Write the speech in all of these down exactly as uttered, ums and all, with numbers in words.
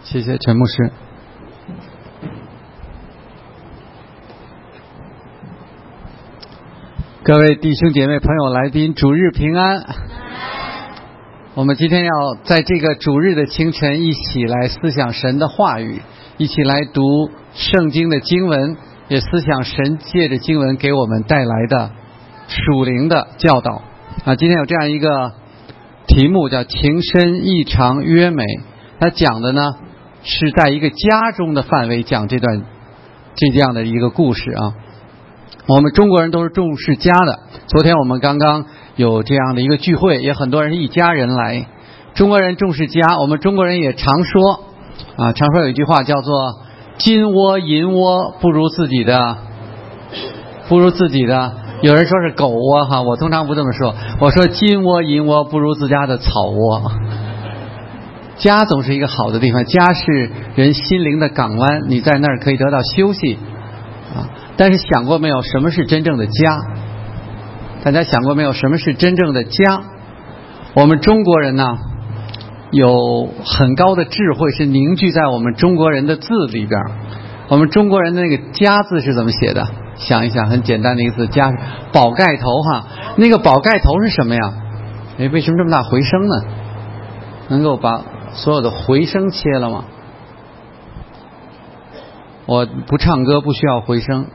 谢谢陈牧师。各位弟兄姐妹朋友来宾，主日平安。我们今天要在这个主日的清晨一起来思想神的话语，一起来读圣经的经文，也思想神借着经文给我们带来的属灵的教导啊。今天有这样一个题目叫情深意长约美，它讲的呢是在一个家中的范围讲这段这样的一个故事啊。我们中国人都是重视家的，昨天我们刚刚有这样的一个聚会，也很多人是一家人来。中国人重视家，我们中国人也常说啊，常说有一句话叫做金窝银窝不如自己的不如自己的有人说是狗窝哈，我通常不这么说，我说金窝银窝不如自家的草窝。家总是一个好的地方，家是人心灵的港湾，你在那儿可以得到休息啊。但是想过没有，什么是真正的家？大家想过没有，什么是真正的家？我们中国人呢，有很高的智慧是凝聚在我们中国人的字里边。我们中国人的那个家字是怎么写的？想一想，很简单的一个字，家，宝盖头哈。那个宝盖头是什么呀？哎，为什么这么大回声呢？能够把所有的回声切了吗？我不唱歌不需要回声。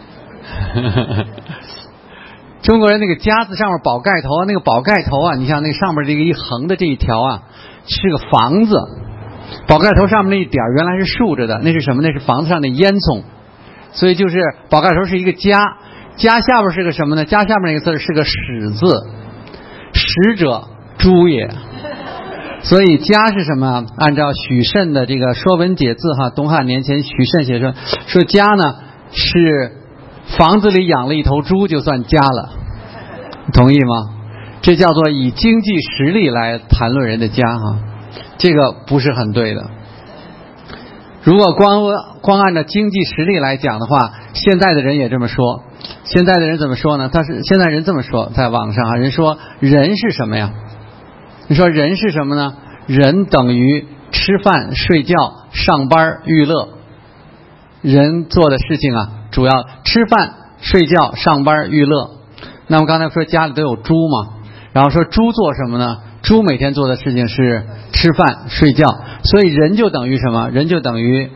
中国人那个家字上面宝盖头，那个宝盖头啊，你像那个上面这个一横的这一条啊，是个房子。宝盖头上面那一点原来是竖着的，那是什么？那是房子上的烟囱。所以就是宝盖头是一个家，家下边是个什么呢？家下面那个字是个使字，使者猪也。所以家是什么？按照许慎的这个《说文解字》哈，东汉年前许慎写说，说家呢是房子里养了一头猪就算家了，同意吗？这叫做以经济实力来谈论人的家哈，这个不是很对的。如果光光按照经济实力来讲的话，现在的人也这么说。现在的人怎么说呢？他是现在人这么说，在网上啊，人说人是什么呀？你说人是什么呢？人等于吃饭、睡觉、上班、娱乐。人做的事情啊，主要吃饭、睡觉、上班、娱乐。那么刚才说家里都有猪嘛，然后说猪做什么呢？猪每天做的事情是吃饭、睡觉，所以人就等于什么？人就等于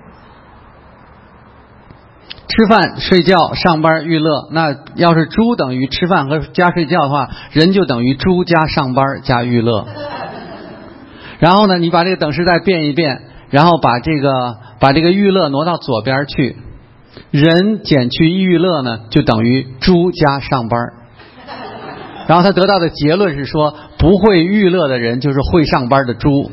吃饭、睡觉、上班、娱乐。那要是猪等于吃饭和加睡觉的话，人就等于猪加上班加娱乐。然后呢，你把这个等式再变一变，然后把这个把这个娱乐挪到左边去，人减去娱乐呢，就等于猪加上班。然后他得到的结论是说，不会娱乐的人就是会上班的猪。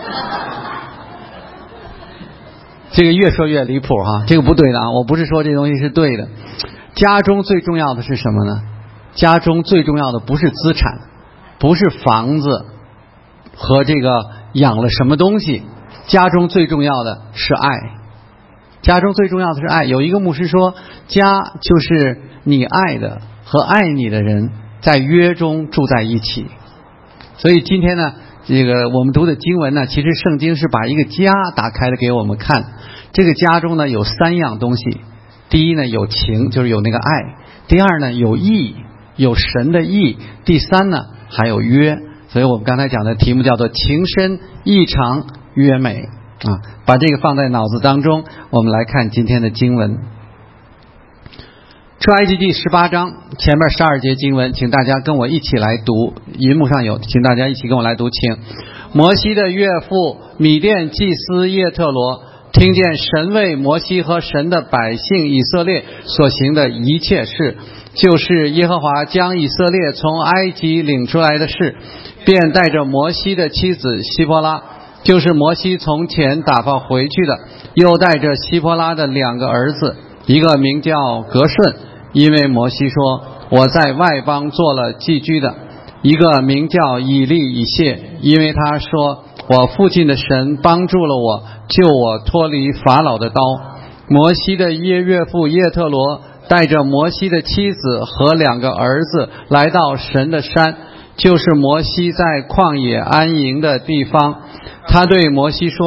这个越说越离谱哈，这个不对的啊！我不是说这东西是对的。家中最重要的是什么呢？家中最重要的不是资产，不是房子和这个养了什么东西，家中最重要的是爱。家中最重要的是爱。有一个牧师说，家就是你爱的和爱你的人在约中住在一起。所以今天呢，这个我们读的经文呢，其实圣经是把一个家打开了给我们看。这个家中呢有三样东西，第一呢有情，就是有那个爱；第二呢有义，有神的义；第三呢还有约。所以我们刚才讲的题目叫做情深意长约美啊，把这个放在脑子当中。我们来看今天的经文，出埃及记十八章前面十二节经文，请大家跟我一起来读，荧幕上有，请大家一起跟我来读。请摩西的岳父米甸祭司叶特罗听见神为摩西和神的百姓以色列所行的一切事，就是耶和华将以色列从埃及领出来的事，便带着摩西的妻子希波拉，就是摩西从前打发回去的，又带着希波拉的两个儿子，一个名叫革顺，因为摩西说我在外邦做了寄居的；一个名叫以利以谢，因为他说我父亲的神帮助了我，救我脱离法老的刀。摩西的耶岳父耶特罗带着摩西的妻子和两个儿子来到神的山，就是摩西在旷野安营的地方。他对摩西说，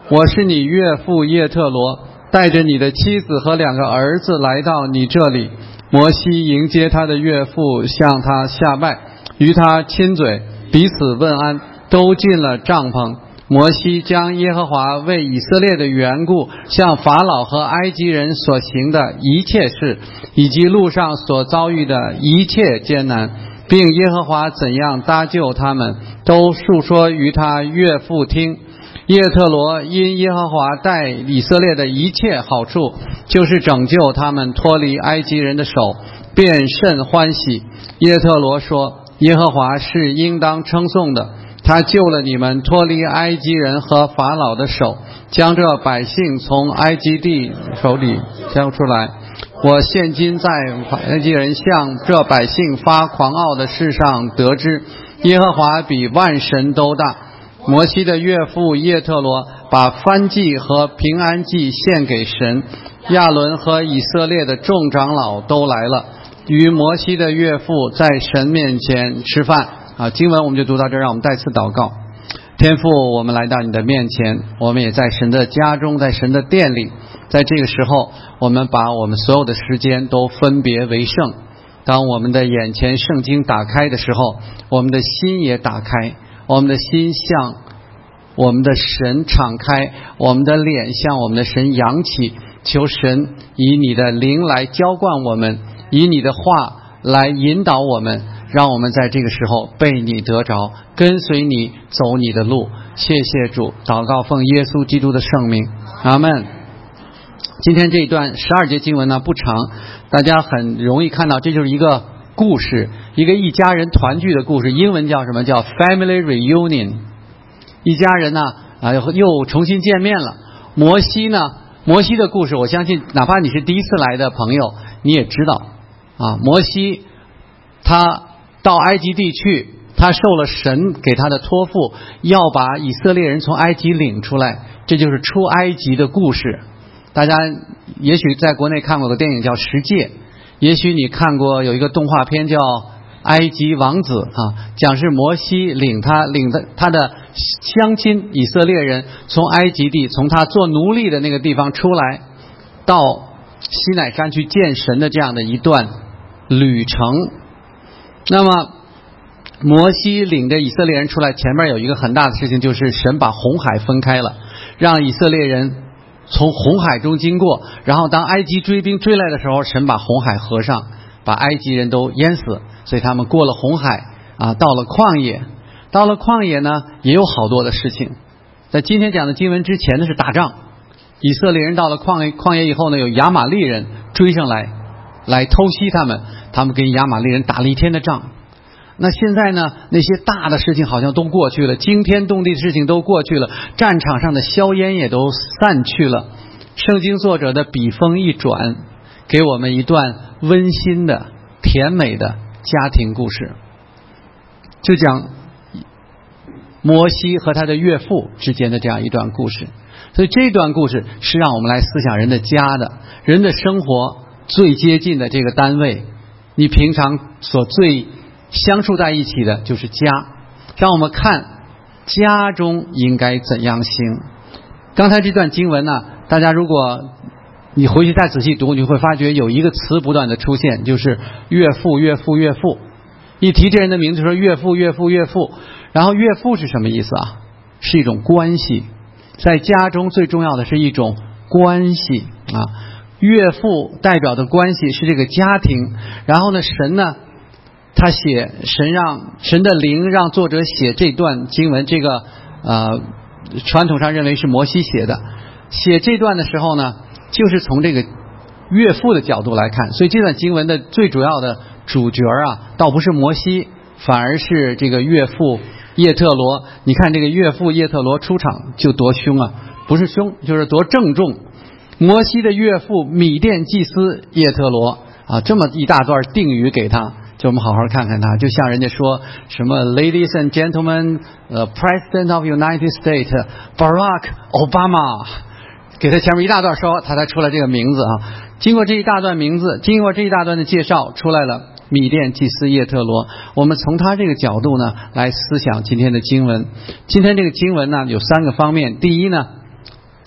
我是你岳父叶特罗，带着你的妻子和两个儿子来到你这里。摩西迎接他的岳父，向他下拜，与他亲嘴，彼此问安，都进了帐篷。摩西将耶和华为以色列的缘故向法老和埃及人所行的一切事，以及路上所遭遇的一切艰难，并耶和华怎样搭救他们，都述说于他岳父听。叶特罗因耶和华待以色列的一切好处，就是拯救他们脱离埃及人的手，便甚欢喜。叶特罗说：耶和华是应当称颂的，他救了你们脱离埃及人和法老的手，将这百姓从埃及地手里交出来。我现今在埃及人向这百姓发狂傲的事上得知，耶和华比万神都大。摩西的岳父叶特罗把燔祭和平安祭献给神，亚伦和以色列的众长老都来了，与摩西的岳父在神面前吃饭。啊，经文我们就读到这儿，让我们再次祷告。天父，我们来到你的面前，我们也在神的家中，在神的殿里，在这个时候，我们把我们所有的时间都分别为圣。当我们的眼前圣经打开的时候，我们的心也打开，我们的心向我们的神敞开，我们的脸向我们的神扬起，求神以你的灵来浇灌我们，以你的话来引导我们，让我们在这个时候被你得着，跟随你走你的路。谢谢主，祷告奉耶稣基督的圣名，阿们。今天这一段十二节经文呢不长，大家很容易看到，这就是一个故事，一个一家人团聚的故事。英文叫什么？叫 family reunion。 一家人呢啊又重新见面了。摩西呢，摩西的故事，我相信哪怕你是第一次来的朋友，你也知道啊。摩西他到埃及地去，他受了神给他的托付，要把以色列人从埃及领出来，这就是出埃及的故事。大家也许在国内看过个电影叫《十诫》，也许你看过有一个动画片叫《埃及王子》啊，讲是摩西领他领的他的乡亲以色列人从埃及地，从他做奴隶的那个地方出来，到西乃山去见神的这样的一段旅程。那么摩西领着以色列人出来，前面有一个很大的事情，就是神把红海分开了，让以色列人从红海中经过，然后当埃及追兵追来的时候，神把红海合上，把埃及人都淹死，所以他们过了红海啊，到了旷野。到了旷野呢，也有好多的事情。在今天讲的经文之前呢是打仗，以色列人到了旷野旷野以后呢，有亚玛力人追上来，来偷袭他们，他们跟亚玛力人打了一天的仗。那现在呢，那些大的事情好像都过去了，惊天动地的事情都过去了，战场上的硝烟也都散去了。圣经作者的笔锋一转，给我们一段温馨的甜美的家庭故事，就讲摩西和他的岳父之间的这样一段故事。所以这段故事是让我们来思想人的家的，人的生活最接近的这个单位，你平常所最相处在一起的就是家，让我们看家中应该怎样行。刚才这段经文呢，大家如果你回去再仔细读，你会发觉有一个词不断的出现，就是岳父岳父岳父。一提这人的名字说岳父岳父岳父，然后岳父是什么意思啊？是一种关系，在家中最重要的是一种关系啊。岳父代表的关系是这个家庭，然后呢，神呢他写神让神的灵让作者写这段经文，这个呃传统上认为是摩西写的。写这段的时候呢，就是从这个岳父的角度来看，所以这段经文的最主要的主角啊，倒不是摩西，反而是这个岳父叶特罗。你看这个岳父叶特罗出场就多凶啊，不是凶就是多郑重。摩西的岳父米甸祭司叶特罗啊，这么一大段定语给他。就我们好好看看他，就像人家说什么 Ladies and gentlemen, uh, President of United States Barack Obama， 给他前面一大段说，他才出来这个名字啊。经过这一大段名字，经过这一大段的介绍，出来了米甸祭司叶特罗。我们从他这个角度呢来思想今天的经文。今天这个经文呢有三个方面。第一呢，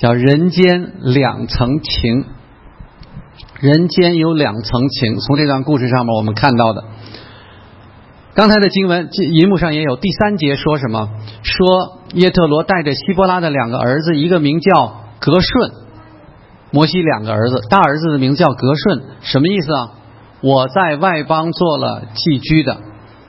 叫人间两层情。人间有两层情，从这段故事上面我们看到的。刚才的经文银幕上也有，第三节说什么？说叶特罗带着希波拉的两个儿子，一个名叫革顺，摩西两个儿子，大儿子的名叫革顺，什么意思啊？我在外邦做了寄居的。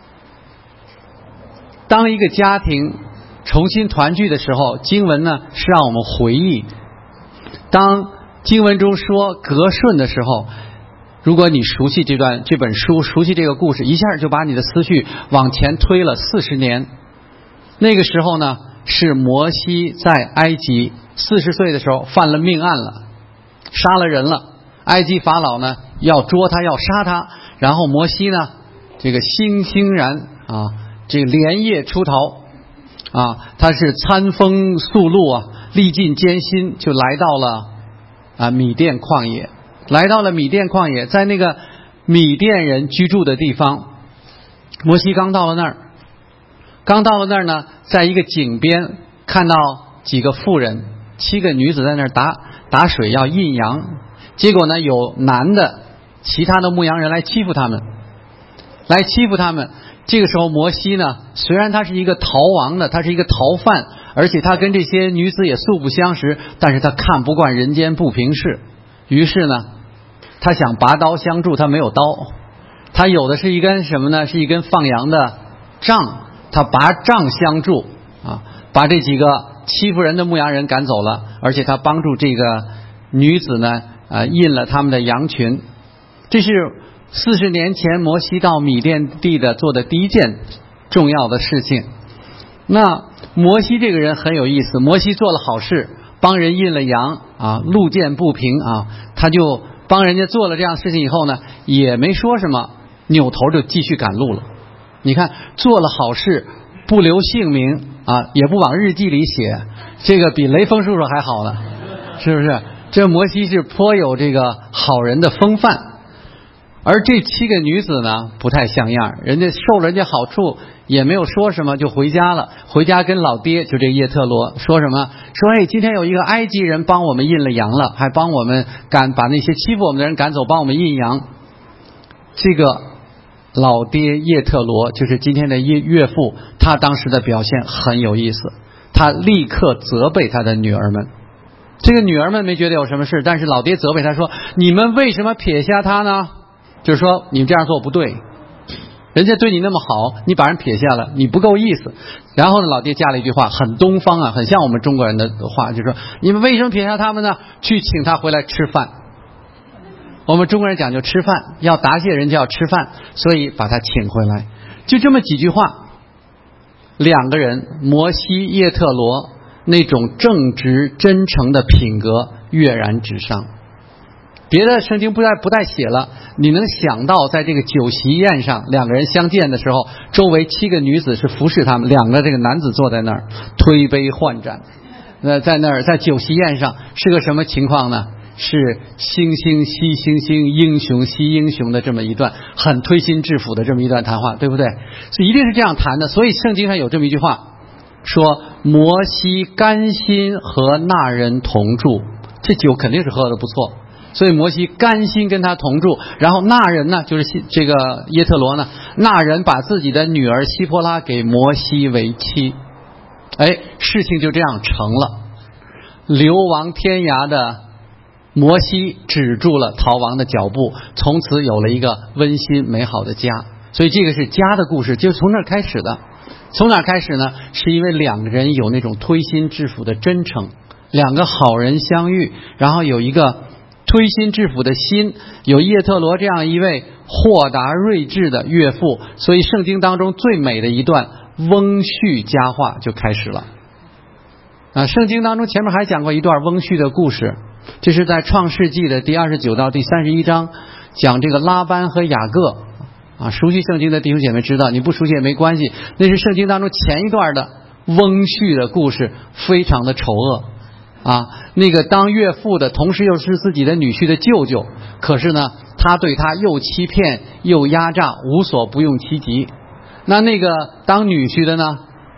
当一个家庭重新团聚的时候，经文呢是让我们回忆。当经文中说革顺的时候，如果你熟悉这段这本书，熟悉这个故事，一下就把你的思绪往前推了四十年。那个时候呢，是摩西在埃及四十岁的时候犯了命案了，杀了人了。埃及法老呢要捉他，要杀他，然后摩西呢这个悻悻然啊，这个连夜出逃啊，他是餐风宿路啊，历尽艰辛，就来到了啊米甸旷野。来到了米甸旷野，在那个米甸人居住的地方，摩西刚到了那儿，刚到了那儿呢，在一个井边看到几个妇人，七个女子在那儿打打水要印羊，结果呢有男的其他的牧羊人来欺负他们，来欺负他们。这个时候摩西呢，虽然他是一个逃亡的，他是一个逃犯，而且他跟这些女子也素不相识，但是他看不惯人间不平事。于是呢，他想拔刀相助，他没有刀，他有的是一根什么呢？是一根放羊的杖，他拔杖相助啊，把这几个欺负人的牧羊人赶走了，而且他帮助这个女子呢，啊，印了他们的羊群。这是四十年前摩西到米甸地的做的第一件重要的事情。那摩西这个人很有意思，摩西做了好事，帮人印了羊啊，路见不平啊，他就帮人家做了这样的事情以后呢，也没说什么，扭头就继续赶路了。你看，做了好事不留姓名啊，也不往日记里写，这个比雷锋叔叔还好呢，是不是？这摩西是颇有这个好人的风范。而这七个女子呢，不太像样，人家受了人家好处，也没有说什么就回家了。回家跟老爹就这叶特罗说什么？说哎，今天有一个埃及人帮我们印了羊了，还帮我们赶把那些欺负我们的人赶走，帮我们印羊。这个老爹叶特罗就是今天的岳岳父，他当时的表现很有意思，他立刻责备他的女儿们。这个女儿们没觉得有什么事，但是老爹责备他说：“你们为什么撇下他呢？”就是说你们这样做不对，人家对你那么好，你把人撇下了，你不够意思。然后呢，老爹加了一句话，很东方啊，很像我们中国人的话，就是说你们为什么撇下他们呢？去请他回来吃饭。我们中国人讲究吃饭，要答谢人就要吃饭，所以把他请回来。就这么几句话，两个人摩西叶特罗那种正直真诚的品格跃然纸上。别的圣经不带不带写了，你能想到在这个酒席宴上，两个人相见的时候，周围七个女子是服侍他们，两个这个男子坐在那儿推杯换盏。那在那儿在酒席宴上是个什么情况呢？是星星惜星星，英雄惜英雄的这么一段很推心置腹的这么一段谈话，对不对？所以一定是这样谈的。所以圣经上有这么一句话，说摩西甘心和那人同住，这酒肯定是喝得不错。所以摩西甘心跟他同住，然后那人呢，就是这个耶特罗呢，那人把自己的女儿希波拉给摩西为妻，哎，事情就这样成了。流亡天涯的摩西止住了逃亡的脚步，从此有了一个温馨美好的家。所以这个是家的故事，就是从那儿开始的。从哪儿开始呢？是因为两个人有那种推心置腹的真诚，两个好人相遇，然后有一个推心置腹的心，有叶特罗这样一位豁达睿智的岳父，所以圣经当中最美的一段翁婿佳话就开始了。啊，圣经当中前面还讲过一段翁婿的故事，这是在创世纪的第二十九到第三十一章，讲这个拉班和雅各。啊，熟悉圣经的弟兄姐妹知道，你不熟悉也没关系，那是圣经当中前一段的翁婿的故事，非常的丑恶。啊，那个当岳父的同时又是自己的女婿的舅舅，可是呢他对他又欺骗又压榨，无所不用其极。那那个当女婿的呢，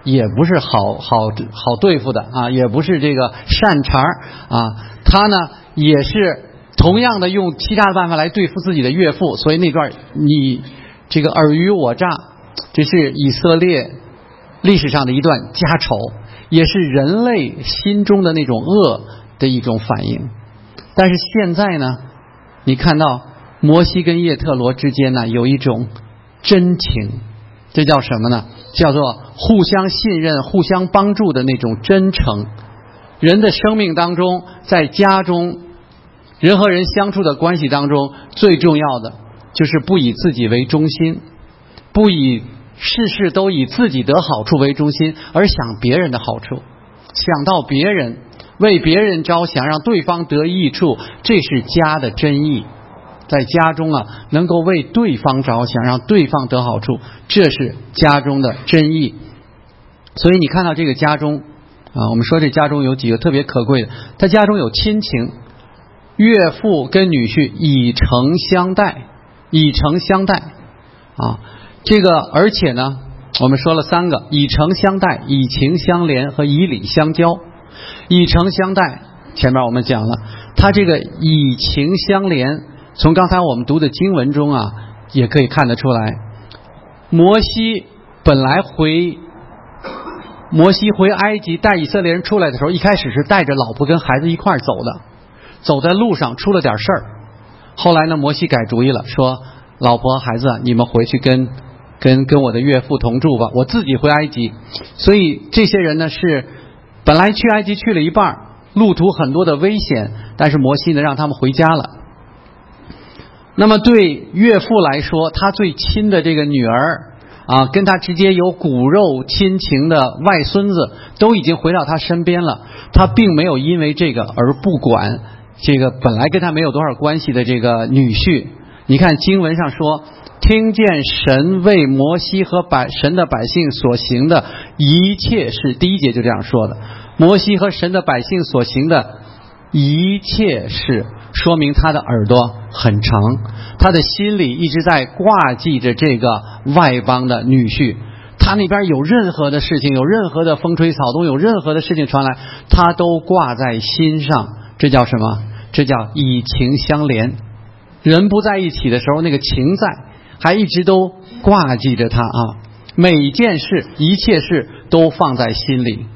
也不是好好好对付的啊，也不是这个善茬啊，他呢也是同样的用欺诈的办法来对付自己的岳父，所以那段你这个尔虞我诈，这是以色列历史上的一段家仇，也是人类心中的那种恶的一种反应。但是现在呢，你看到摩西跟叶特罗之间呢有一种真情，这叫什么呢？叫做互相信任、互相帮助的那种真诚。人的生命当中，在家中，人和人相处的关系当中，最重要的就是不以自己为中心，不以事事都以自己得好处为中心，而想别人的好处，想到别人，为别人着想，让对方得益处，这是家的真意。在家中啊，能够为对方着想，让对方得好处，这是家中的真意。所以你看到这个家中啊，我们说这家中有几个特别可贵的，他家中有亲情，岳父跟女婿以诚相待，以诚相待啊，这个而且呢，我们说了三个：以诚相待、以情相连和以礼相交。以诚相待，前面我们讲了，他这个以情相连，从刚才我们读的经文中啊，也可以看得出来，摩西本来回摩西回埃及带以色列人出来的时候，一开始是带着老婆跟孩子一块走的，走在路上出了点事儿，后来呢，摩西改主意了，说老婆孩子你们回去跟跟跟我的岳父同住吧，我自己回埃及。所以这些人呢是本来去埃及去了一半，路途很多的危险，但是摩西呢让他们回家了。那么对岳父来说，他最亲的这个女儿啊，跟他直接有骨肉亲情的外孙子都已经回到他身边了，他并没有因为这个而不管这个本来跟他没有多少关系的这个女婿。你看经文上说，听见神为摩西和百神的百姓所行的一切事，第一节就这样说的，摩西和神的百姓所行的一切事，说明他的耳朵很长，他的心里一直在挂记着这个外邦的女婿，他那边有任何的事情，有任何的风吹草动，有任何的事情传来，他都挂在心上。这叫什么？这叫以情相连。人不在一起的时候，那个情在，还一直都挂记着他啊，每一件事一切事都放在心里。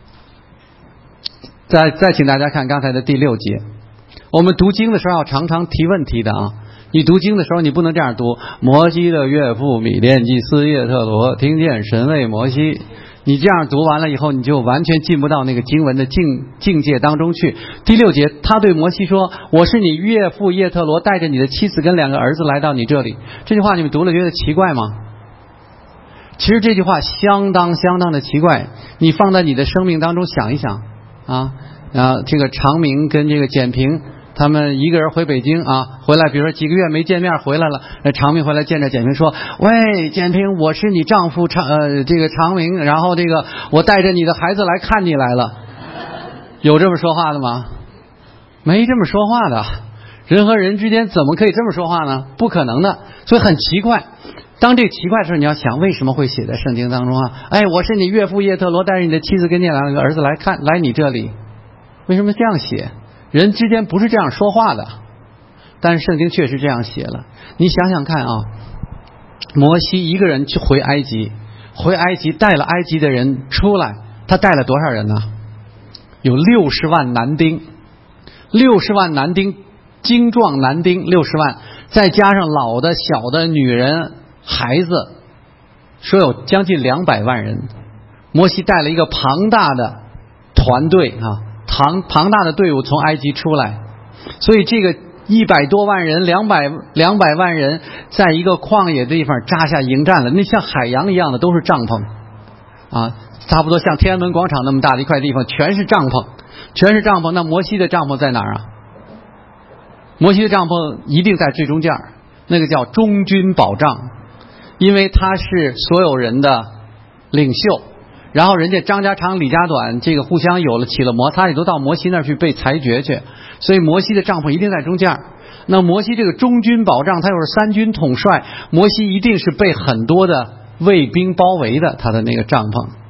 再再请大家看刚才的第六节，我们读经的时候要常常提问题的啊。你读经的时候，你不能这样读：摩西的岳父米甸祭司叶特罗听见神为摩西。你这样读完了以后，你就完全进不到那个经文的境境界当中去。第六节，他对摩西说：我是你岳父叶特罗带着你的妻子跟两个儿子来到你这里。这句话你们读了觉得奇怪吗？其实这句话相当相当的奇怪，你放在你的生命当中想一想啊啊，这个长明跟这个简平他们一个人回北京啊，回来比如说几个月没见面回来了，长明回来见着简平说：喂，简平，我是你丈夫长呃这个长明，然后这个我带着你的孩子来看你来了。有这么说话的吗？没这么说话的。人和人之间怎么可以这么说话呢？不可能的。所以很奇怪，当这个奇怪的时候，你要想为什么会写在圣经当中啊？哎，我是你岳父叶特罗带着你的妻子跟你两个儿子来看来你这里，为什么这样写？人之间不是这样说话的，但是圣经确实这样写了。你想想看啊，摩西一个人去回埃及，回埃及带了埃及的人出来，他带了多少人呢？有六十万男丁，六十万男丁，精壮男丁六十万，再加上老的、小的、女人、孩子，说有将近两百万人。摩西带了一个庞大的团队啊。庞庞大的队伍从埃及出来，所以这个一百多万人、两百两百万人，在一个旷野的地方扎下营战了。那像海洋一样的都是帐篷啊，差不多像天安门广场那么大的一块地方，全是帐篷，全是帐篷。那摩西的帐篷在哪儿啊？摩西的帐篷一定在最中间，那个叫中军保障，因为他是所有人的领袖。然后人家张家长李家短，这个互相有了起了摩擦，也都到摩西那儿去被裁决去，所以摩西的帐篷一定在中间。那摩西这个中军保障，他又是三军统帅，摩西一定是被很多的卫兵包围的，他的那个帐篷。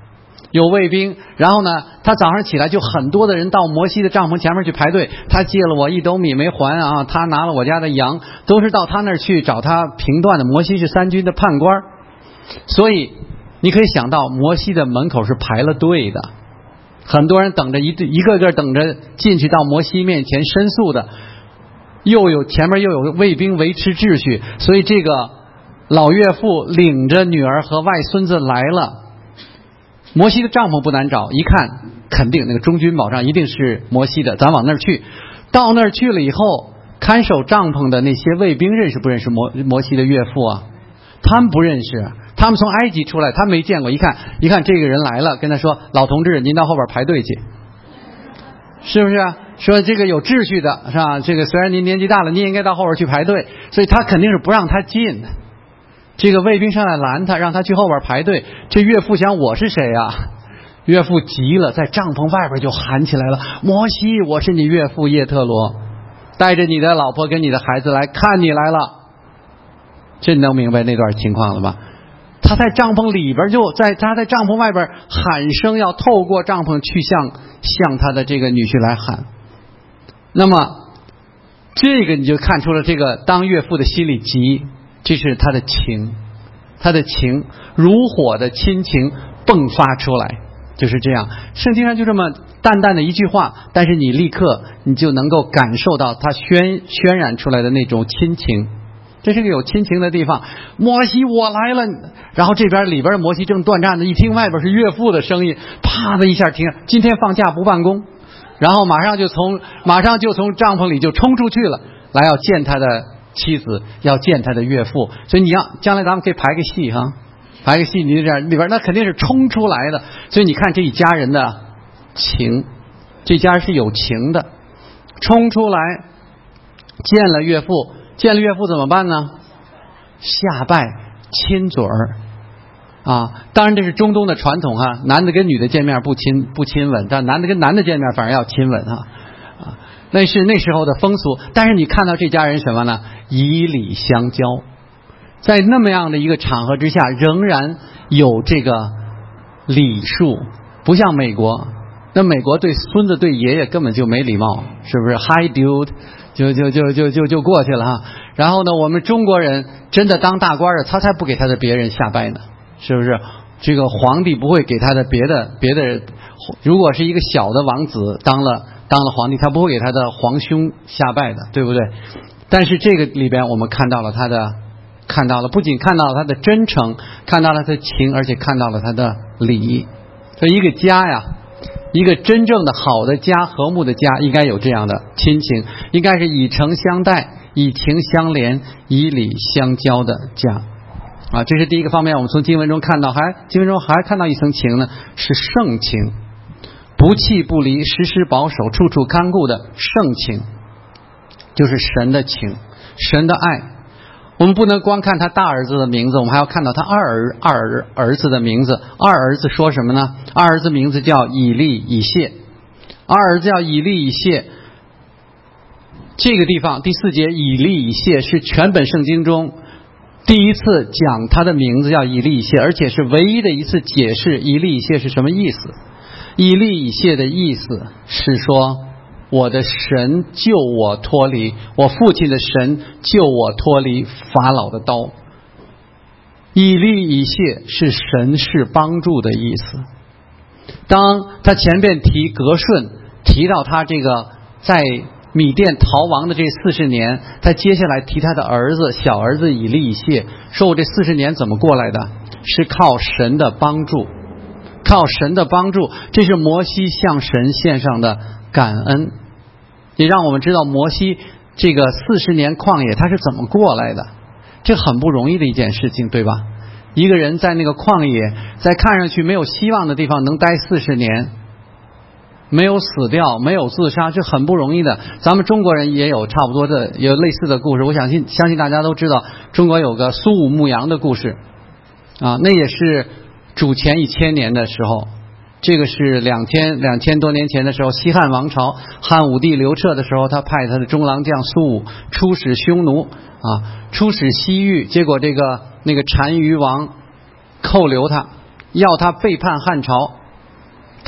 有卫兵，然后呢，他早上起来就很多的人到摩西的帐篷前面去排队，他借了我一斗米没还啊，他拿了我家的羊，都是到他那儿去找他评断的。摩西是三军的判官，所以你可以想到摩西的门口是排了队的，很多人等着一一个个等着进去到摩西面前申诉的，又有前面又有卫兵维持秩序，所以这个老岳父领着女儿和外孙子来了。摩西的帐篷不难找，一看肯定那个中军保障一定是摩西的，咱往那儿去。到那儿去了以后，看守帐篷的那些卫兵认识不认识摩摩西的岳父啊？他们不认识，他们从埃及出来，他没见过。一看一看这个人来了，跟他说：“老同志，您到后边排队去。”是不是啊？说这个有秩序的是吧？这个虽然您年纪大了，您应该到后边去排队，所以他肯定是不让他进。这个卫兵上来拦他，让他去后边排队。这岳父想，我是谁啊？岳父急了，在帐篷外边就喊起来了：“摩西，我是你岳父叶特罗，带着你的老婆跟你的孩子来，看你来了。”这能明白那段情况了吧？他在帐篷里边，就在他在帐篷外边喊声，要透过帐篷去向向他的这个女婿来喊。那么这个你就看出了这个当岳父的心里急，这是他的情，他的情如火的亲情迸发出来，就是这样。圣经上就这么淡淡的一句话，但是你立刻你就能够感受到他渲渲染出来的那种亲情。这是个有亲情的地方。摩西，我来了。然后这边里边的摩西正断战的，一听外边是岳父的声音，啪的一下停，今天放假不办公，然后马上就从马上就从帐篷里就冲出去了，来要见他的妻子，要见他的岳父。所以你要将来咱们可以排个戏哈，排个戏，你这样里边那肯定是冲出来的。所以你看这一家人的情，这家人是有情的，冲出来见了岳父。见了岳父怎么办呢？下拜亲嘴儿啊！当然这是中东的传统哈，男的跟女的见面不亲不亲吻，但男的跟男的见面反而要亲吻哈啊！那是那时候的风俗。但是你看到这家人什么呢？以礼相交，在那么样的一个场合之下，仍然有这个礼数，不像美国。那美国对孙子对爷爷根本就没礼貌，是不是 ？Hi dude。就就就就就就过去了哈。然后呢，我们中国人真的当大官的，他才不给他的别人下拜呢，是不是？这个皇帝不会给他的别的别的，如果是一个小的王子当了当了皇帝，他不会给他的皇兄下拜的，对不对？但是这个里边我们看到了他的，看到了不仅看到了他的真诚，看到了他的情，而且看到了他的礼。所以一个家呀。一个真正的好的家，和睦的家，应该有这样的亲情，应该是以诚相待，以情相连，以礼相交的家啊。这是第一个方面。我们从经文中看到，还经文中还看到一层情呢，是圣情，不弃不离，时时保守，处处看顾的圣情，就是神的情，神的爱。我们不能光看他大儿子的名字，我们还要看到他二儿二儿儿子的名字。二儿子说什么呢？二儿子名字叫以利以谢，二儿子叫以利以谢。这个地方第四节以利以谢是全本圣经中第一次讲他的名字叫以利以谢，而且是唯一的一次解释以利以谢是什么意思。以利以谢的意思是说，我的神救我脱离，我父亲的神救我脱离法老的刀。以利以谢是神是帮助的意思。当他前边提革顺，提到他这个在米甸逃亡的这四十年，他接下来提他的儿子小儿子以利以谢，说我这四十年怎么过来的？是靠神的帮助，靠神的帮助，这是摩西向神献上的感恩，也让我们知道摩西这个四十年旷野他是怎么过来的。这很不容易的一件事情，对吧？一个人在那个旷野，在看上去没有希望的地方能待四十年，没有死掉，没有自杀，这很不容易的。咱们中国人也有差不多的，有类似的故事。我相信相信大家都知道，中国有个苏武牧羊的故事啊，那也是主前一千年的时候。这个是两千两千多年前的时候，西汉王朝汉武帝刘彻的时候，他派他的中郎将苏武出使匈奴啊，出使西域，结果这个那个单于王扣留他，要他背叛汉朝。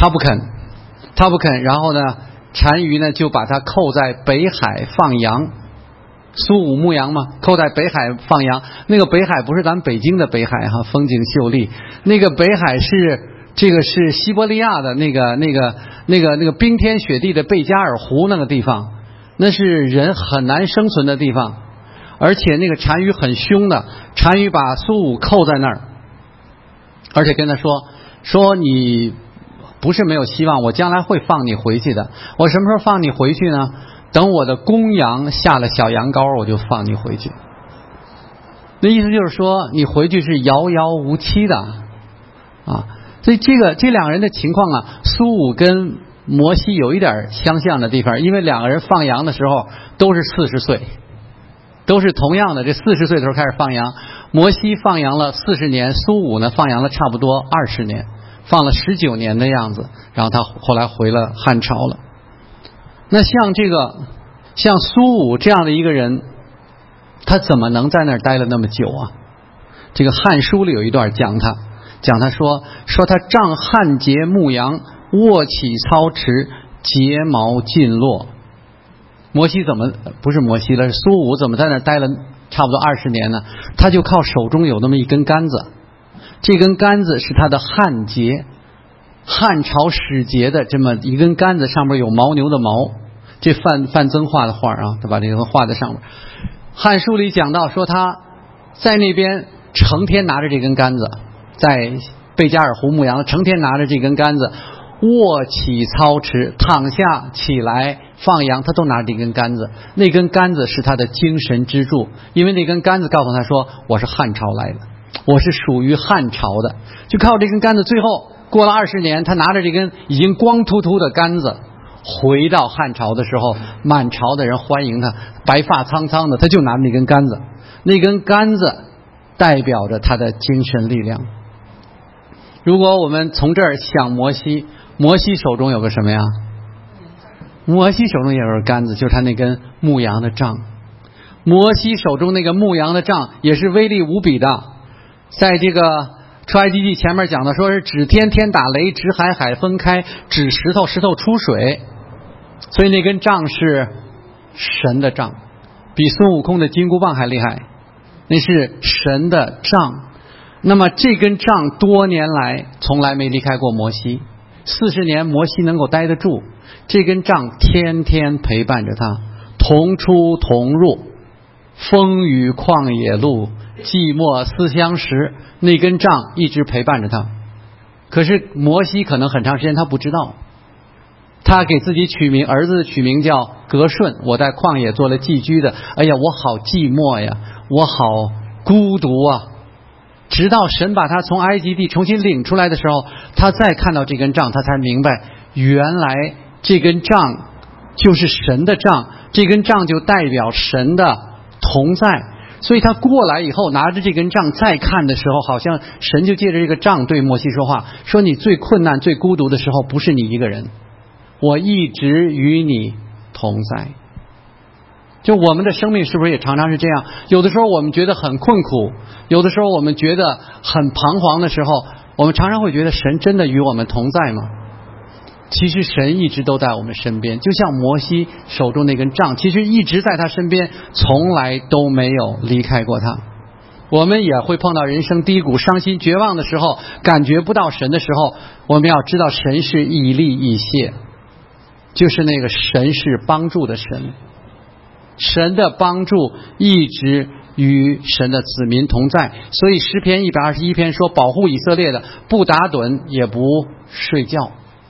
他不肯，他不肯，然后呢，单于呢就把他扣在北海放羊。苏武牧羊嘛，扣在北海放羊。那个北海不是咱北京的北海哈，风景秀丽。那个北海是这个是西伯利亚的那个那个那个那个冰天雪地的贝加尔湖那个地方，那是人很难生存的地方。而且那个单于很凶的，单于把苏武扣在那儿，而且跟他说说你不是没有希望，我将来会放你回去的。我什么时候放你回去呢？等我的公羊下了小羊羔，我就放你回去。那意思就是说，你回去是遥遥无期的啊。所以这个这两个人的情况啊，苏武跟摩西有一点相像的地方，因为两个人放羊的时候都是四十岁，都是同样的，这四十岁的时候开始放羊。摩西放羊了四十年，苏武呢放羊了差不多二十年，放了十九年的样子，然后他后来回了汉朝了。那像这个像苏武这样的一个人，他怎么能在那儿待了那么久啊？这个《汉书》里有一段讲他讲他说说他仗汉节牧羊，卧起操持，睫毛尽落。摩西怎么不是摩西了？是苏武怎么在那儿待了差不多二十年呢？他就靠手中有那么一根杆子，这根杆子是他的汉节，汉朝使节的这么一根杆子，上面有牦牛的毛。这范范增画的画啊，他把这个画在上面。汉书里讲到说他在那边成天拿着这根杆子，在贝加尔湖牧羊，成天拿着这根杆子，卧起操持，躺下起来放羊，他都拿着这根杆子。那根杆子是他的精神支柱，因为那根杆子告诉他说，我是汉朝来的，我是属于汉朝的。就靠这根杆子，最后过了二十年，他拿着这根已经光秃秃的杆子回到汉朝的时候，满朝的人欢迎他，白发苍苍的，他就拿着那根杆子，那根杆子代表着他的精神力量。如果我们从这儿想摩西，摩西手中有个什么呀？摩西手中也有个杆子，就是他那根牧羊的杖。摩西手中那个牧羊的杖也是威力无比的，在这个出埃及记前面讲的说是指天天打雷，指海海分开，指石头石头出水。所以那根杖是神的杖，比孙悟空的金箍棒还厉害，那是神的杖。那么这根杖多年来从来没离开过摩西，四十年摩西能够待得住，这根杖天天陪伴着他，同出同入，风雨旷野路，寂寞思乡时，那根杖一直陪伴着他。可是摩西可能很长时间他不知道，他给自己取名，儿子取名叫革舜，我在旷野做了寄居的，哎呀我好寂寞呀，我好孤独啊。直到神把他从埃及地重新领出来的时候，他再看到这根杖，他才明白原来这根杖就是神的杖，这根杖就代表神的同在。所以他过来以后拿着这根杖再看的时候，好像神就借着这个杖对摩西说话，说你最困难最孤独的时候不是你一个人，我一直与你同在。就我们的生命是不是也常常是这样？有的时候我们觉得很困苦，有的时候我们觉得很彷徨的时候，我们常常会觉得神真的与我们同在吗？其实神一直都在我们身边，就像摩西手中那根杖，其实一直在他身边，从来都没有离开过他。我们也会碰到人生低谷、伤心、绝望的时候，感觉不到神的时候，我们要知道神是以利以谢，就是那个神是帮助的神。神的帮助一直与神的子民同在，所以诗篇一百二十一篇说，保护以色列的不打盹也不睡觉。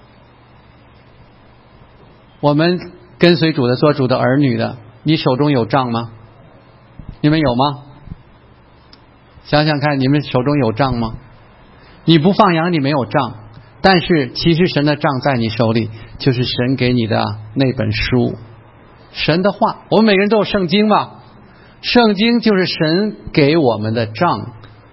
我们跟随主的做主的儿女的，你手中有杖吗？你们有吗？想想看，你们手中有杖吗？你不放羊你没有杖，但是其实神的杖在你手里，就是神给你的那本书，神的话。我们每个人都有圣经吧，圣经就是神给我们的杖。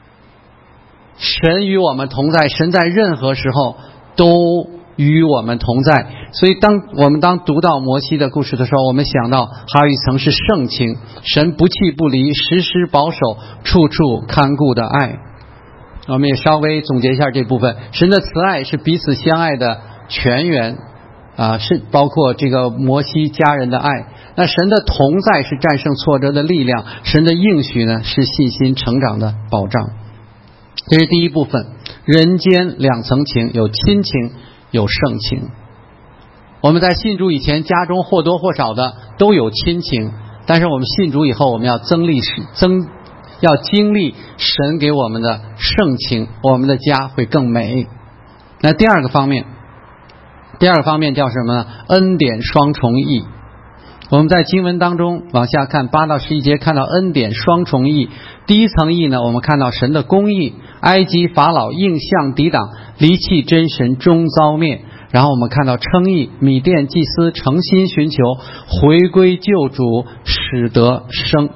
神与我们同在，神在任何时候都与我们同在。所以当我们当读到摩西的故事的时候，我们想到还有一层是圣情，神不弃不离，时时保守，处处看顾的爱。我们也稍微总结一下这部分，神的慈爱是彼此相爱的泉源啊，是包括这个摩西家人的爱。那神的同在是战胜挫折的力量，神的应许呢是信心成长的保障。这是第一部分，人间两层情，有亲情，有圣情。我们在信主以前，家中或多或少的都有亲情，但是我们信主以后，我们要增力增，要经历神给我们的圣情，我们的家会更美。那第二个方面，第二个方面叫什么呢？恩典双重义。我们在经文当中往下看八到十一节，看到恩典双重义。第一层义呢，我们看到神的公义，埃及法老应向抵挡，离弃真神终遭灭。然后我们看到称义，米甸祭司诚心寻求，回归救主，使得生。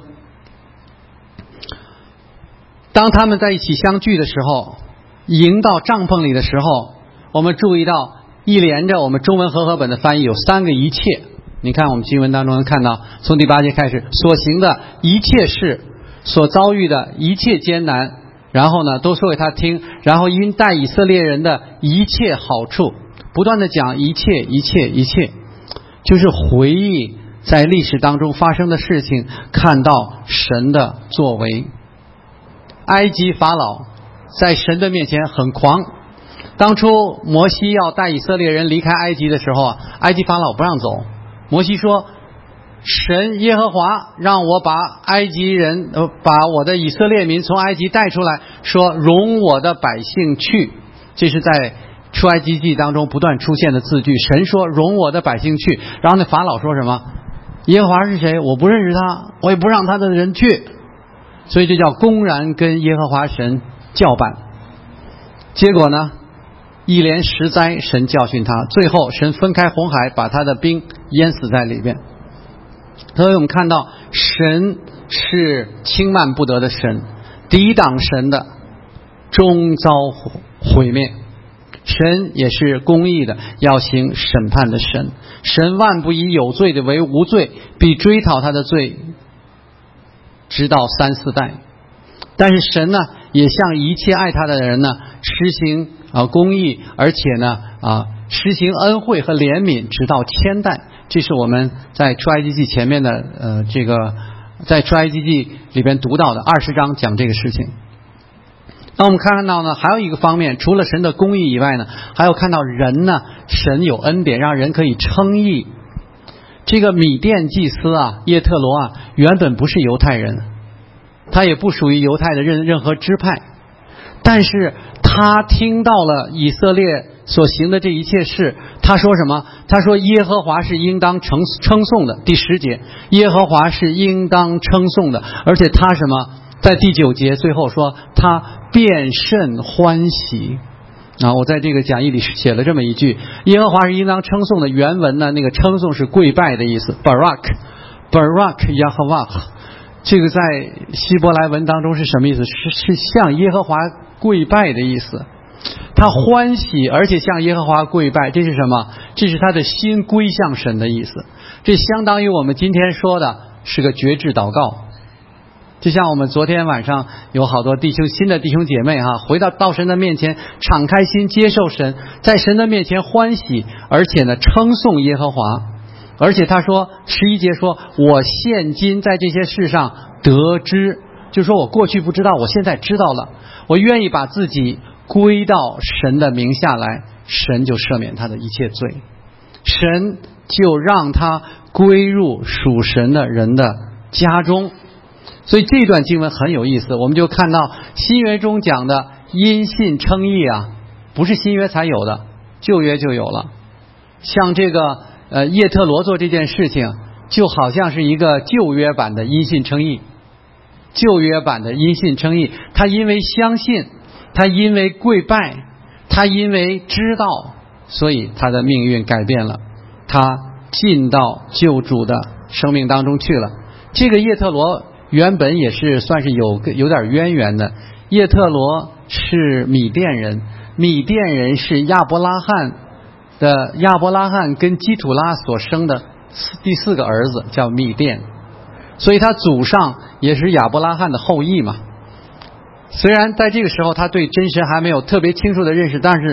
当他们在一起相聚的时候，迎到帐篷里的时候，我们注意到一连着我们中文和合本的翻译有三个一切。你看我们经文当中能看到，从第八节开始，所行的一切事，所遭遇的一切艰难，然后呢都说给他听，然后因带以色列人的一切好处，不断的讲一切一切一切，就是回忆在历史当中发生的事情，看到神的作为。埃及法老在神的面前很狂，当初摩西要带以色列人离开埃及的时候啊，埃及法老不让走。摩西说，神耶和华让我把埃及人呃把我的以色列民从埃及带出来，说容我的百姓去。这是在出埃及记当中不断出现的字句，神说容我的百姓去。然后那法老说什么？耶和华是谁？我不认识他，我也不让他的人去。所以这叫公然跟耶和华神叫板。结果呢，一连十灾，神教训他，最后神分开红海，把他的兵淹死在里边。所以我们看到神是轻慢不得的神，抵挡神的终遭毁灭。神也是公义的，要行审判的神。神万不以有罪的为无罪，必追讨他的罪直到三四代。但是神呢，也向一切爱他的人呢实行啊公义，而且呢啊实行恩惠和怜悯，直到千代。这是我们在出埃及记前面的呃这个在出埃及记里边读到的二十章讲这个事情。那我们看到呢，还有一个方面，除了神的公义以外呢，还有看到人呢，神有恩典，让人可以称义。这个米甸祭司啊，叶特罗啊，原本不是犹太人，他也不属于犹太的任任何支派，但是他听到了以色列所行的这一切事，他说什么？他说耶和华是应当称称颂的。第十节，耶和华是应当称颂的。而且他什么？在第九节最后说他便甚欢喜啊！我在这个讲义里写了这么一句：耶和华是应当称颂的。原文呢，那个称颂是跪拜的意思 ，Barak Barak Yahavah。这个在希伯来文当中是什么意思？是是向耶和华跪拜的意思。他欢喜，而且向耶和华跪拜，这是什么？这是他的心归向神的意思。这相当于我们今天说的是个决志祷告。就像我们昨天晚上有好多弟兄新的弟兄姐妹哈，回到到神的面前，敞开心接受神，在神的面前欢喜，而且呢称颂耶和华。而且他说十一节说，我现今在这些事上得知，就是说我过去不知道，我现在知道了，我愿意把自己归到神的名下来，神就赦免他的一切罪，神就让他归入属神的人的家中。所以这段经文很有意思，我们就看到新约中讲的因信称义啊，不是新约才有的，旧约就有了。像这个呃叶特罗做这件事情，就好像是一个旧约版的因信称义。旧约版的因信称义，他因为相信，他因为跪拜，他因为知道，所以他的命运改变了，他进到救主的生命当中去了。这个叶特罗原本也是算是有有点渊源的。叶特罗是米甸人，米甸人是亚伯拉罕的亚伯拉罕跟基土拉所生的第四个儿子，叫米甸，所以他祖上也是亚伯拉罕的后裔嘛。虽然在这个时候他对真神还没有特别清楚的认识，但是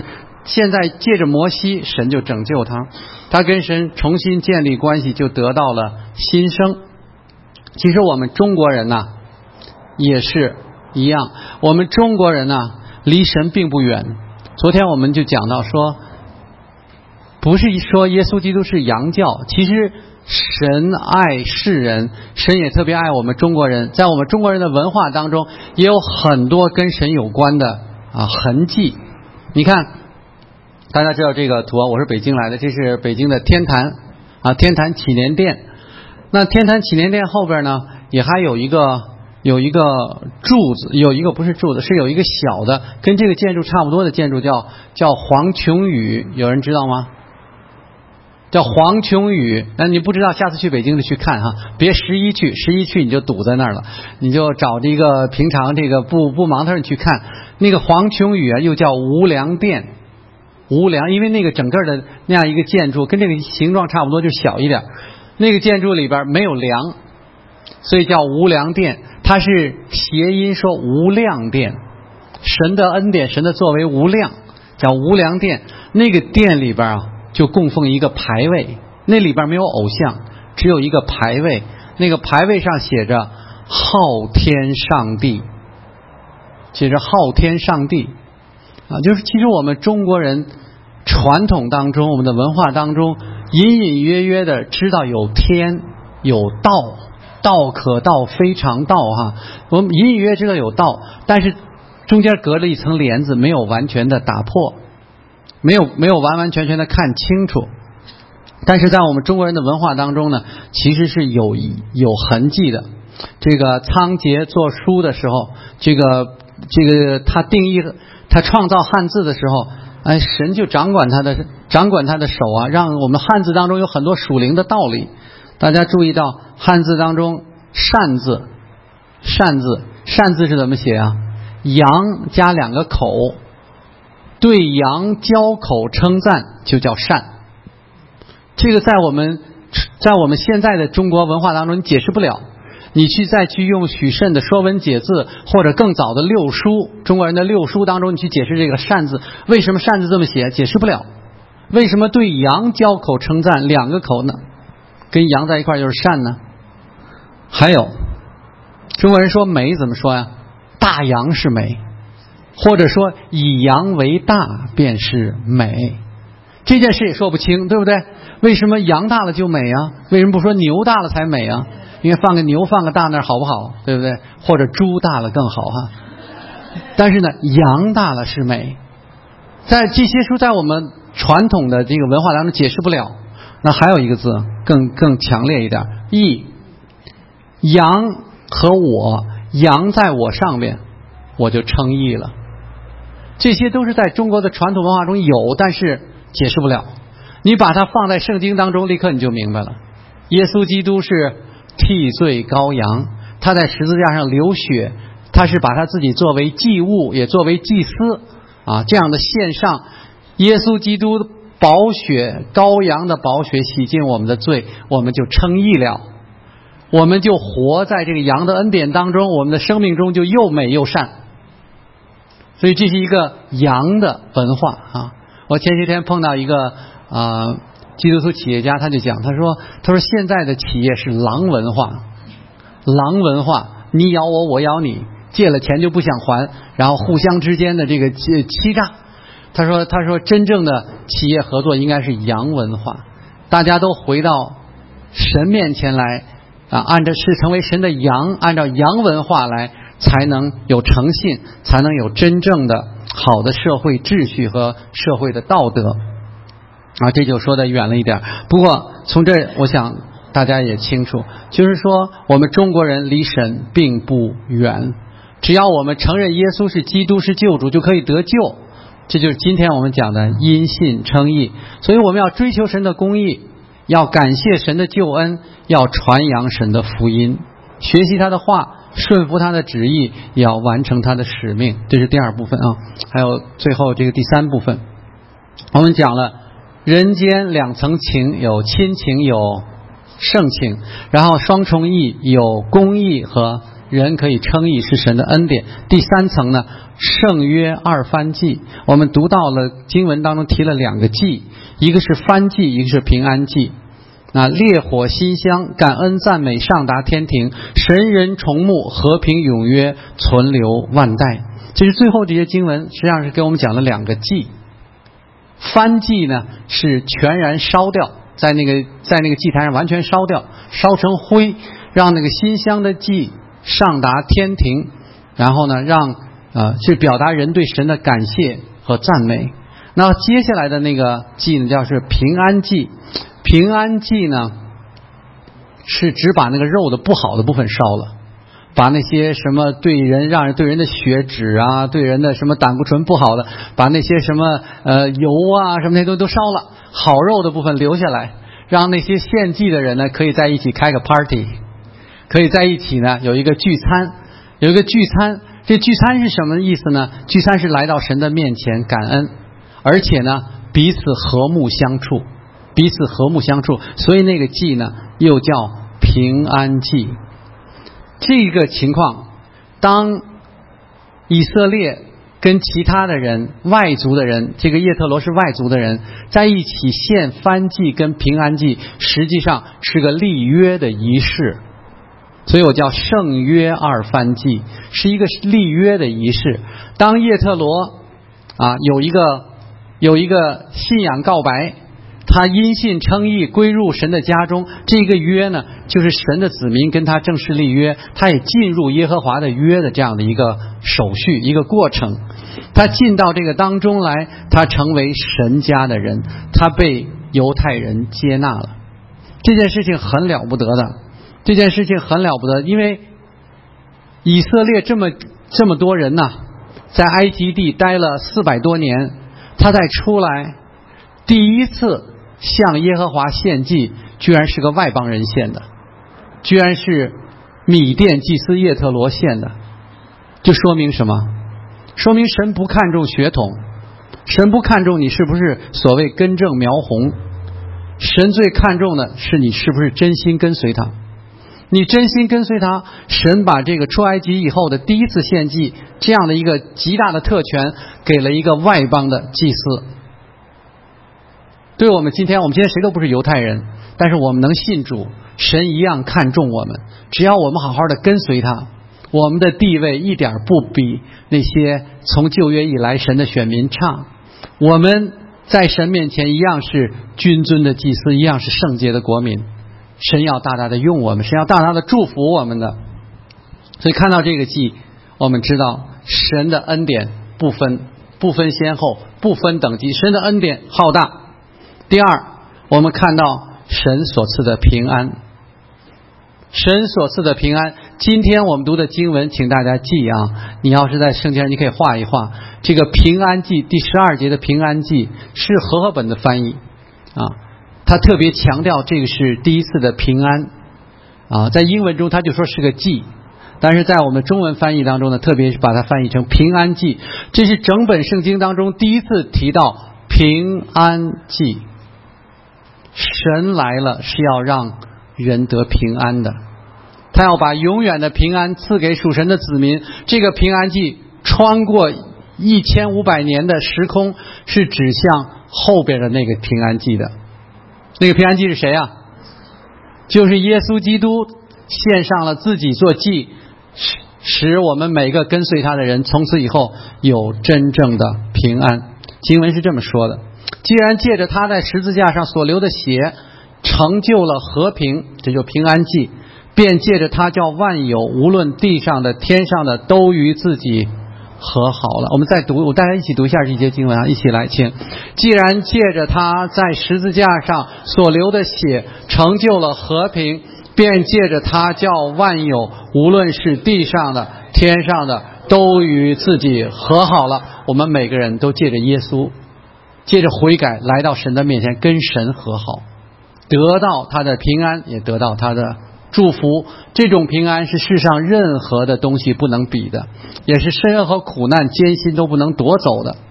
现在借着摩西，神就拯救他，他跟神重新建立关系，就得到了新生。其实我们中国人呢也是一样，我们中国人呢离神并不远。昨天我们就讲到说，不是说耶稣基督是洋教，其实神爱世人，神也特别爱我们中国人，在我们中国人的文化当中也有很多跟神有关的啊痕迹。你看，大家知道这个图啊，我是北京来的，这是北京的天坛啊，天坛祈年殿。那天坛祈年殿后边呢，也还有一个有一个柱子，有一个不是柱子，是有一个小的跟这个建筑差不多的建筑，叫叫黄琼宇，有人知道吗？叫黄琼宇。那你不知道，下次去北京就去看哈，别十一去，十一去你就堵在那儿了，你就找这个平常这个不不忙的人去看。那个黄琼宇啊，又叫无量殿，无量，因为那个整个的那样一个建筑跟这个形状差不多，就小一点。那个建筑里边没有梁，所以叫无量殿。它是谐音说无量殿，神的恩典，神的作为无量，叫无量殿。那个殿里边啊，就供奉一个牌位，那里边没有偶像，只有一个牌位，那个牌位上写着昊天上帝，写着昊天上帝啊，就是其实我们中国人传统当中，我们的文化当中隐隐约约的知道有天有道，道可道非常道哈，我们隐隐约约知道有道，但是中间隔了一层帘子，没有完全的打破，没有没有完完全全的看清楚。但是在我们中国人的文化当中呢，其实是有有痕迹的。这个仓颉做书的时候，这个这个他定义他创造汉字的时候，哎，神就掌管他的掌管他的手啊，让我们汉字当中有很多属灵的道理。大家注意到汉字当中善字，善字善字是怎么写啊？羊加两个口，对羊交口称赞就叫善。这个在我们在我们现在的中国文化当中你解释不了，你去再去用许慎的说文解字，或者更早的六书，中国人的六书当中你去解释这个善字，为什么善字这么写，解释不了。为什么对羊交口称赞，两个口呢？跟羊在一块就是善呢？还有中国人说美怎么说呀？大羊是美，或者说以羊为大便是美。这件事也说不清，对不对？为什么羊大了就美啊？为什么不说牛大了才美啊？因为放个牛放个大那儿好不好，对不对？或者猪大了更好哈。但是呢，羊大了是美。在这些书在我们传统的这个文化当中解释不了。那还有一个字更更强烈一点，义。羊和我，羊在我上面，我就称义了。这些都是在中国的传统文化中有，但是解释不了。你把它放在圣经当中，立刻你就明白了。耶稣基督是替罪羔羊，他在十字架上流血，他是把他自己作为祭物，也作为祭司啊，这样的献上。耶稣基督宝血，羔羊的宝血洗净我们的罪，我们就称义了，我们就活在这个羊的恩典当中，我们的生命中就又美又善。所以这是一个羊的文化啊。我前些天碰到一个啊、呃、基督徒企业家，他就讲，他说他说现在的企业是狼文化，狼文化，你咬我我咬你，借了钱就不想还，然后互相之间的这个欺欺诈。他说他说真正的企业合作应该是羊文化，大家都回到神面前来啊，按照是成为神的羊，按照羊文化来，才能有诚信，才能有真正的好的社会秩序和社会的道德啊。这就说得远了一点，不过从这我想大家也清楚，就是说我们中国人离神并不远，只要我们承认耶稣是基督是救主，就可以得救。这就是今天我们讲的因信称义。所以我们要追求神的公义，要感谢神的救恩，要传扬神的福音，学习他的话，顺服他的旨意，也要完成他的使命。这是第二部分啊。还有最后这个第三部分，我们讲了人间两层情，有亲情有圣情，然后双重义，有公义和人可以称义是神的恩典。第三层呢，圣约二番祭，我们读到了经文当中提了两个祭，一个是番祭，一个是平安祭。那烈火馨香，感恩赞美上达天庭，神人崇慕，和平永约，存留万代。这是最后这些经文实际上是给我们讲了两个祭。番祭呢是全然烧掉，在那个在那个祭坛上完全烧掉，烧成灰，让那个馨香的祭上达天庭，然后呢让呃去表达人对神的感谢和赞美。那接下来的那个祭呢叫是平安祭。平安祭呢是只把那个肉的不好的部分烧了，把那些什么对人让人对人的血脂啊，对人的什么胆固醇不好的，把那些什么呃油啊什么那些东西都烧了，好肉的部分留下来，让那些献祭的人呢可以在一起开个 party， 可以在一起呢有一个聚餐，有一个聚餐。这聚餐是什么意思呢？聚餐是来到神的面前感恩，而且呢彼此和睦相处，彼此和睦相处，所以那个祭呢又叫平安祭。这个情况，当以色列跟其他的人外族的人，这个叶特罗是外族的人在一起献番祭跟平安祭，实际上是个立约的仪式，所以我叫圣约二番祭，是一个立约的仪式。当叶特罗啊有一个有一个信仰告白，他因信称义归入神的家中，这个约呢就是神的子民跟他正式立约，他也进入耶和华的约的这样的一个手续，一个过程。他进到这个当中来，他成为神家的人，他被犹太人接纳了。这件事情很了不得的，这件事情很了不得，因为以色列这么这么多人呐、啊，在埃及地待了四百多年，他再出来第一次向耶和华献祭，居然是个外邦人献的，居然是米甸祭司叶特罗献的。就说明什么？说明神不看重血统，神不看重你是不是所谓根正苗红，神最看重的是你是不是真心跟随他。你真心跟随他，神把这个出埃及以后的第一次献祭这样的一个极大的特权给了一个外邦的祭司。对我们今天，我们今天谁都不是犹太人，但是我们能信主，神一样看重我们。只要我们好好的跟随他，我们的地位一点不比那些从旧约以来神的选民差。我们在神面前一样是君尊的祭司，一样是圣洁的国民。神要大大的用我们，神要大大的祝福我们的。所以看到这个祭，我们知道神的恩典不分不分先后，不分等级，神的恩典浩大。第二，我们看到神所赐的平安，神所赐的平安。今天我们读的经文，请大家记啊，你要是在圣经上你可以画一画，这个平安祭第十二节的平安祭是和合本的翻译啊，他特别强调这个是第一次的平安啊，在英文中他就说是个祭，但是在我们中文翻译当中呢，特别是把它翻译成平安祭。这是整本圣经当中第一次提到平安祭。神来了是要让人得平安的，他要把永远的平安赐给属神的子民。这个平安祭穿过一千五百年的时空，是指向后边的那个平安祭的。那个平安祭是谁啊？就是耶稣基督献上了自己做祭，使我们每个跟随他的人从此以后有真正的平安。经文是这么说的，既然借着他在十字架上所流的血成就了和平，这就平安祭，便借着他叫万有无论地上的天上的都与自己和好了。我们再读，我大家一起读一下这节经文啊，一起来请。既然借着他在十字架上所流的血成就了和平，便借着他叫万有无论是地上的天上的都与自己和好了。我们每个人都借着耶稣，借着悔改来到神的面前，跟神和好，得到他的平安，也得到他的祝福。这种平安是世上任何的东西不能比的，也是任何苦难艰辛都不能夺走的。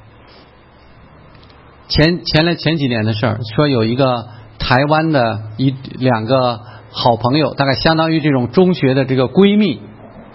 前前来前几年的事儿，说有一个台湾的一两个好朋友，大概相当于这种中学的这个闺蜜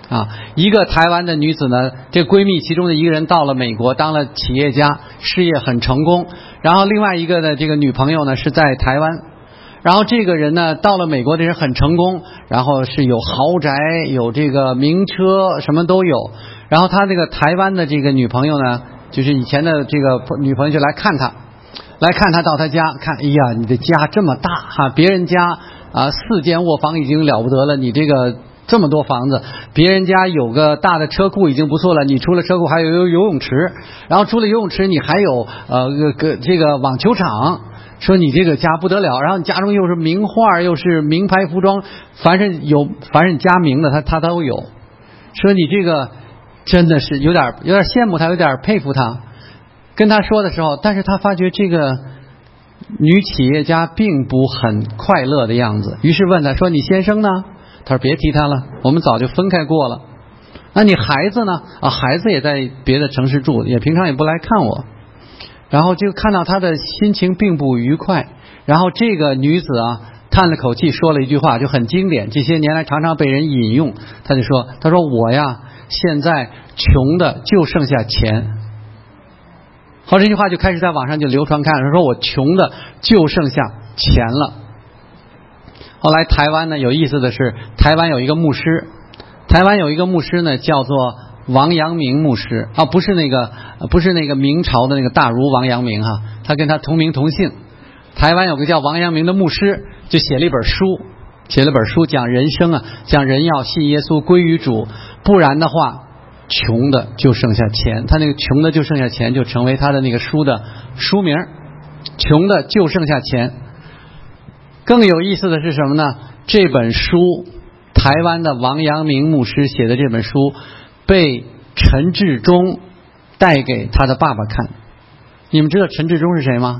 啊，一个台湾的女子呢，这闺蜜其中的一个人到了美国当了企业家，事业很成功。然后另外一个的这个女朋友呢是在台湾，然后这个人呢到了美国的人很成功，然后是有豪宅，有这个名车，什么都有。然后他这个台湾的这个女朋友呢，就是以前的这个女朋友就来看他，来看他到他家看，哎呀，你的家这么大哈，别人家啊四间卧房已经了不得了，你这个这么多房子，别人家有个大的车库已经不错了，你除了车库还有游泳池，然后除了游泳池你还有呃个这个网球场，说你这个家不得了，然后你家中又是名画又是名牌服装，凡是有凡是你家名的他他都有，说你这个真的是有点有点羡慕他，有点佩服他。跟他说的时候，但是他发觉这个女企业家并不很快乐的样子，于是问他说你先生呢？他说别提他了，我们早就分开过了。那你孩子呢？啊，孩子也在别的城市住，也平常也不来看我。然后就看到他的心情并不愉快，然后这个女子啊叹了口气说了一句话，就很经典，这些年来常常被人引用。他就说他说我呀现在穷的就剩下钱。好，这句话就开始在网上就流传开了，说我穷的就剩下钱了。后来台湾呢有意思的是，台湾有一个牧师，台湾有一个牧师呢叫做王阳明牧师啊，不是那个不是那个明朝的那个大儒王阳明哈，他跟他同名同姓。台湾有个叫王阳明的牧师，就写了一本书，写了本书讲人生啊，讲人要信耶稣归于主，不然的话穷的就剩下钱。他那个穷的就剩下钱就成为他的那个书的书名，穷的就剩下钱。更有意思的是什么呢？这本书，台湾的王阳明牧师写的这本书被陈志忠带给他的爸爸看。你们知道陈志忠是谁吗？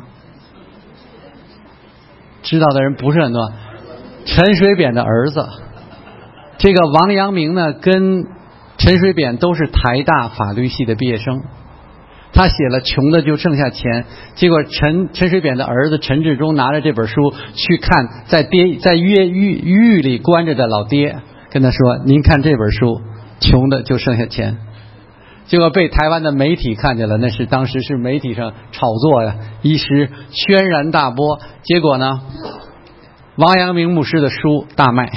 知道的人不是很多。陈水扁的儿子。这个王阳明呢跟陈水扁都是台大法律系的毕业生，他写了穷的就剩下钱，结果陈陈水扁的儿子陈志忠拿着这本书去看在爹在狱狱狱里关着的老爹，跟他说您看这本书穷的就剩下钱。结果被台湾的媒体看见了，那是当时是媒体上炒作呀，一时轩然大波。结果呢王阳明牧师的书大卖。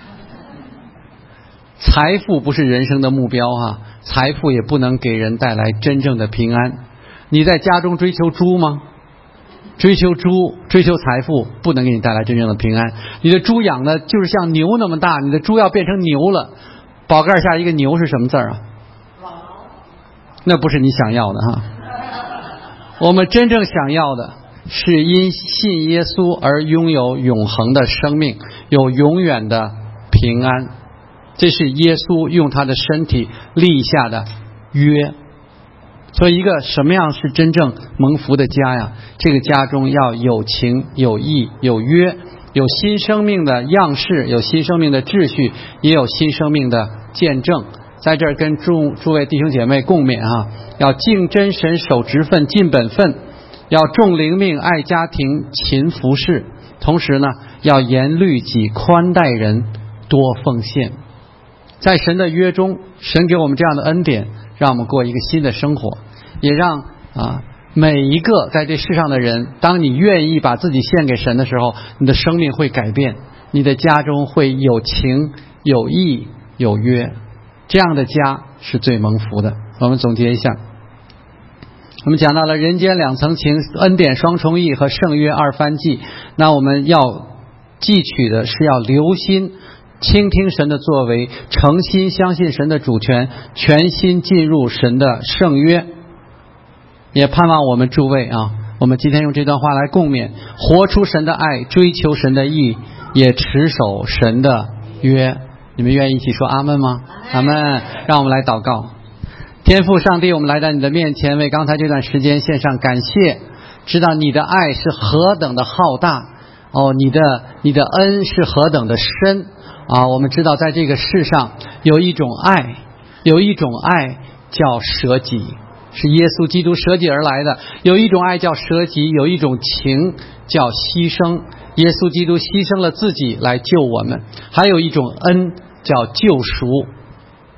财富不是人生的目标啊，财富也不能给人带来真正的平安。你在家中追求猪吗？追求猪追求财富不能给你带来真正的平安。你的猪养的就是像牛那么大，你的猪要变成牛了，宝盖下一个牛是什么字啊？那不是你想要的哈。我们真正想要的是因信耶稣而拥有永恒的生命，有永远的平安。这是耶稣用他的身体立下的约。所以一个什么样是真正蒙福的家呀？这个家中要有情有义有约，有新生命的样式，有新生命的秩序，也有新生命的见证。在这儿跟诸诸位弟兄姐妹共勉啊，要敬真神守职分尽本分，要重灵命爱家庭勤服侍，同时呢要严律己宽待人多奉献。在神的约中，神给我们这样的恩典，让我们过一个新的生活，也让啊每一个在这世上的人，当你愿意把自己献给神的时候，你的生命会改变，你的家中会有情有义有约，这样的家是最蒙福的。我们总结一下，我们讲到了人间两层情，恩典双重义和圣约二番记。那我们要汲取的是要留心倾听神的作为，诚心相信神的主权，全心进入神的圣约。也盼望我们诸位啊，我们今天用这段话来共勉，活出神的爱，追求神的义，也持守神的约。你们愿意一起说阿们吗？阿们。让我们来祷告。天父上帝，我们来到你的面前，为刚才这段时间献上感谢，知道你的爱是何等的浩大哦，你的你的恩是何等的深啊！我们知道在这个世上有一种爱，有一种爱叫舍己，是耶稣基督舍己而来的。有一种爱叫舍己，有一种情叫牺牲，耶稣基督牺牲了自己来救我们。还有一种恩叫救赎，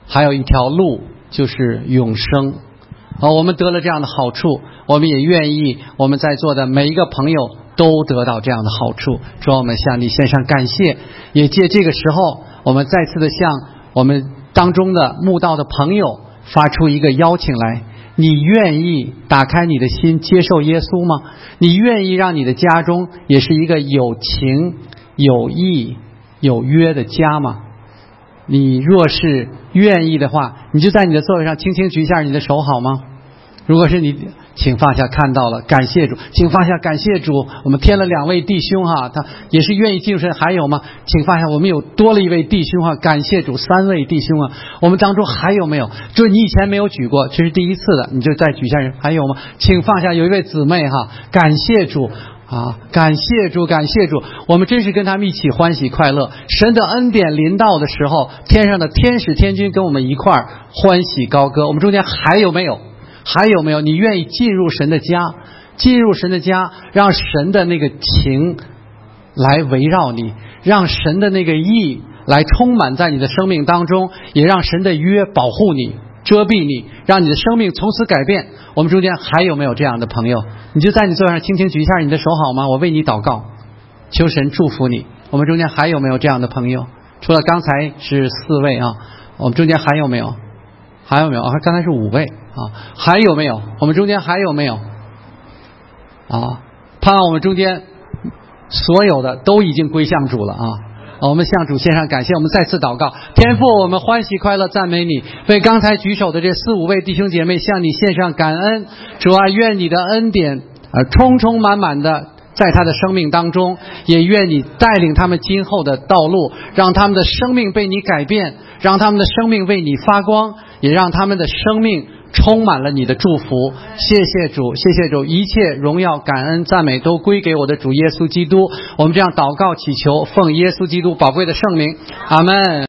还有一条路，就是永生。啊，我们得了这样的好处，我们也愿意我们在座的每一个朋友都得到这样的好处。主，我们向你献上感谢，也借这个时候，我们再次的向我们当中的慕道的朋友发出一个邀请来。你愿意打开你的心接受耶稣吗？你愿意让你的家中也是一个有情有义有约的家吗？你若是愿意的话，你就在你的座位上轻轻举一下你的手好吗？如果是你，请放下，看到了，感谢主，请放下，感谢主。我们添了两位弟兄哈，他也是愿意进入神。还有吗？请放下，我们有多了一位弟兄哈，感谢主，三位弟兄啊。我们当中还有没有？就是你以前没有举过，这是第一次的，你就再举一下人。还有吗？请放下，有一位姊妹哈，感谢主。啊，感谢主，感谢主，我们真是跟他们一起欢喜快乐。神的恩典临到的时候，天上的天使天君跟我们一块儿欢喜高歌。我们中间还有没有？还有没有？你愿意进入神的家？进入神的家，让神的那个情来围绕你，让神的那个义来充满在你的生命当中，也让神的约保护你，遮蔽你，让你的生命从此改变。我们中间还有没有这样的朋友？你就在你座上轻轻举一下你的手好吗？我为你祷告，求神祝福你。我们中间还有没有这样的朋友？除了刚才是四位啊，我们中间还有没有？还有没有啊？刚才是五位啊，还有没有？我们中间还有没有？啊，盼望我们中间所有的都已经归向主了啊！我们向主献上感谢，我们再次祷告。天父，我们欢喜快乐赞美你，为刚才举手的这四五位弟兄姐妹向你献上感恩。主啊，愿你的恩典呃充充满满的在他的生命当中，也愿你带领他们今后的道路，让他们的生命被你改变，让他们的生命为你发光，也让他们的生命充满了你的祝福。谢谢主，谢谢主，一切荣耀感恩赞美都归给我的主耶稣基督。我们这样祷告祈求，奉耶稣基督宝贵的圣名，阿们。